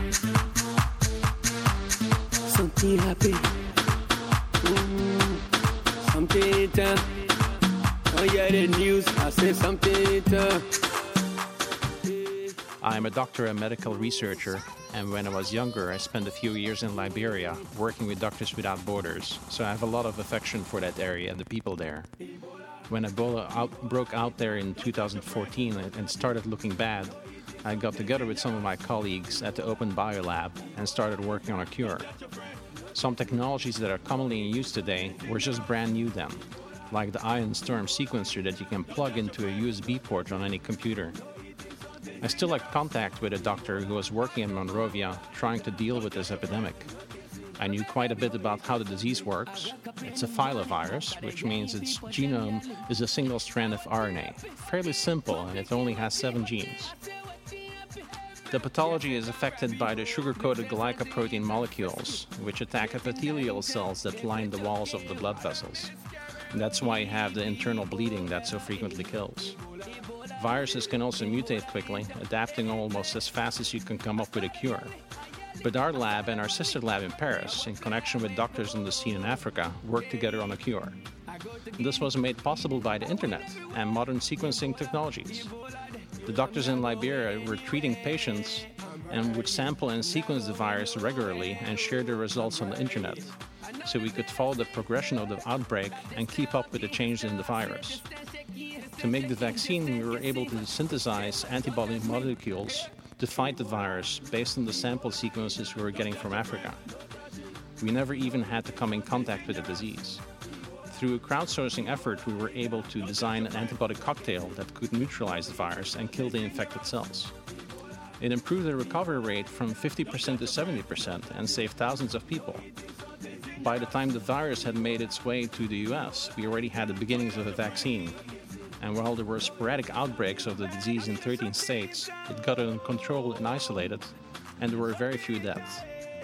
Something happy. Something done. Oh yeah, the news. I said something done. I'm a doctor and medical researcher, and when I was younger, I spent a few years in Liberia working with Doctors Without Borders, so I have a lot of affection for that area and the people there. When Ebola broke out there in 2014 and started looking bad, I got together with some of my colleagues at the Open Biolab and started working on a cure. Some technologies that are commonly in use today were just brand new then, like the Ion Storm sequencer that you can plug into a USB port on any computer. I still had contact with a doctor who was working in Monrovia trying to deal with this epidemic. I knew quite a bit about how the disease works. It's a filovirus, which means its genome is a single strand of RNA. Fairly simple, and it only has 7 genes. The pathology is affected by the sugar-coated glycoprotein molecules, which attack epithelial cells that line the walls of the blood vessels. And that's why you have the internal bleeding that so frequently kills. Viruses can also mutate quickly, adapting almost as fast as you can come up with a cure. But our lab and our sister lab in Paris, in connection with doctors on the scene in Africa, worked together on a cure. This was made possible by the internet and modern sequencing technologies. The doctors in Liberia were treating patients and would sample and sequence the virus regularly and share their results on the internet, so we could follow the progression of the outbreak and keep up with the changes in the virus. To make the vaccine, we were able to synthesize antibody molecules to fight the virus based on the sample sequences we were getting from Africa. We never even had to come in contact with the disease. Through a crowdsourcing effort, we were able to design an antibody cocktail that could neutralize the virus and kill the infected cells. It improved the recovery rate from 50% to 70% and saved thousands of people. By the time the virus had made its way to the US, we already had the beginnings of a vaccine. And while there were sporadic outbreaks of the disease in 13 states, it got under control and isolated, and there were very few deaths.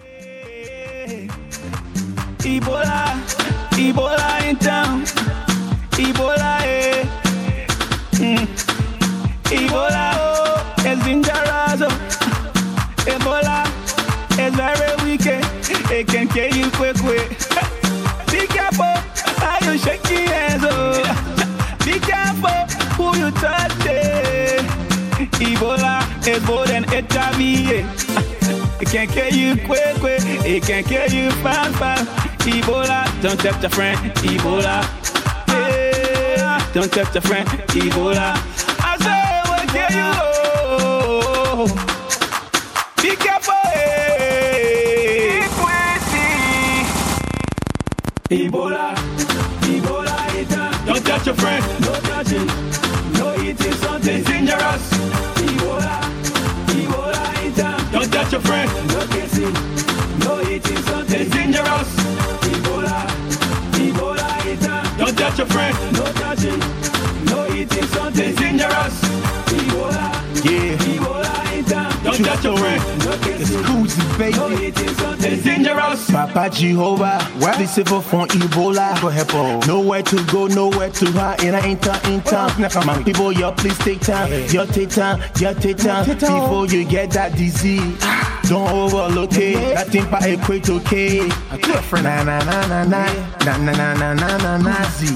Ebola, Ebola in town. Ebola, Ebola, oh, it's dangerous. Ebola is very wicked. It can kill you quick. Be careful how you shake your hands. Oh. Be careful who you touch. Ebola is more than HIV. It can kill you quick. It can kill you fast. Ebola, don't touch a friend. Ebola, yeah. Don't touch a friend. Ebola, I say what can you oh. Be careful, Ebola, don't touch a friend. No touching, no eating something dangerous. Ebola, don't touch a friend. No kissing, no eating something dangerous. Ebola, don't touch a friend. No touching, no eating something dangerous. Ebola, don't touch a friend. No kissing, it's Cozy, baby. No eating something dangerous. Papa Jehovah, please save us from Ebola. Nowhere to go, nowhere to hide, and I ain't in town. My people, y'all please take time. Take time before you get that disease. Don't overlook it. Nothing but equate, okay. Na na na na na na na na na na na na.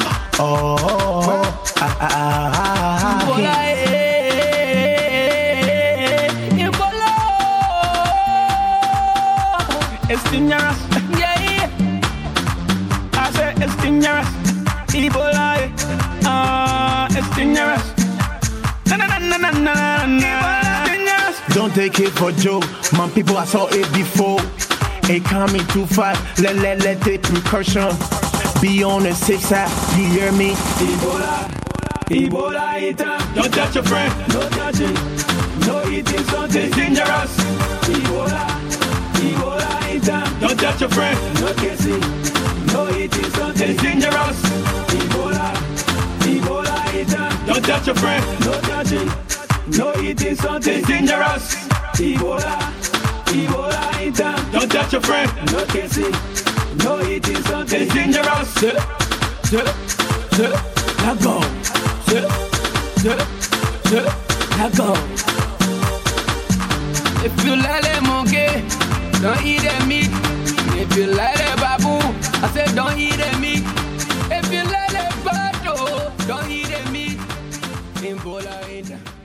Ebola, it's dangerous. Yeah. I said it's dangerous. Ebola, it's dangerous. Na na na na na na. Don't take it for joke. My people, I saw it before. It coming too fast. Let take precaution. Be on the safe side. You hear me? Ebola, don't touch a friend. No touching, no eating something dangerous. Ebola, don't touch a friend. No kissing, no eating something dangerous. Ebola, don't touch a friend. No touching, no eating something dangerous. Ebola, don't touch a friend. No kissing, no eating something dangerous. Let go. Let go. If you let it monkey, If you like the baboon, I said don't eat the meat. If you like the pato, don't eat the meat. Ebola ain't